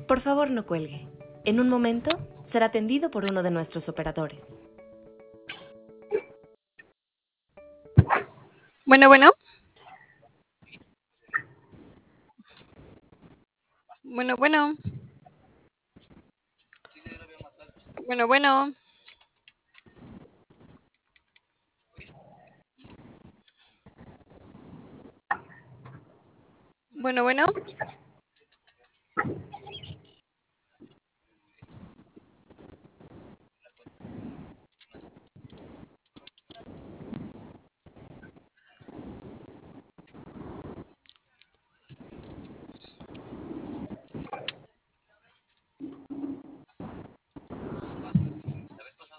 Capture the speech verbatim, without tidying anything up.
Por favor, no cuelgue. En un momento será atendido por uno de nuestros operadores. Bueno, bueno. Bueno, bueno. Bueno, bueno. Bueno, bueno.